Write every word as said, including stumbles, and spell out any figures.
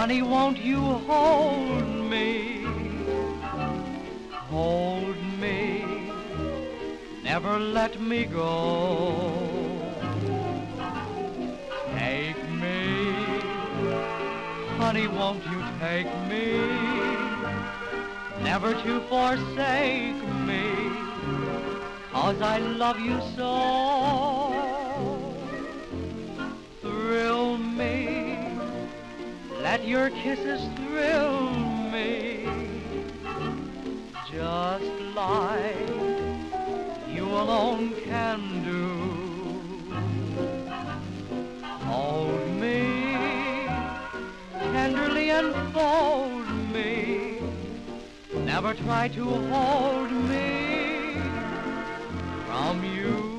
Honey, won't you hold me? Hold me, never let me go. Take me, honey, won't you take me? Never to forsake me, 'cause I love you so. Thrill me, let your kisses thrill me, just like you alone can do. Hold me, tenderly enfold me, never try to hold me from you.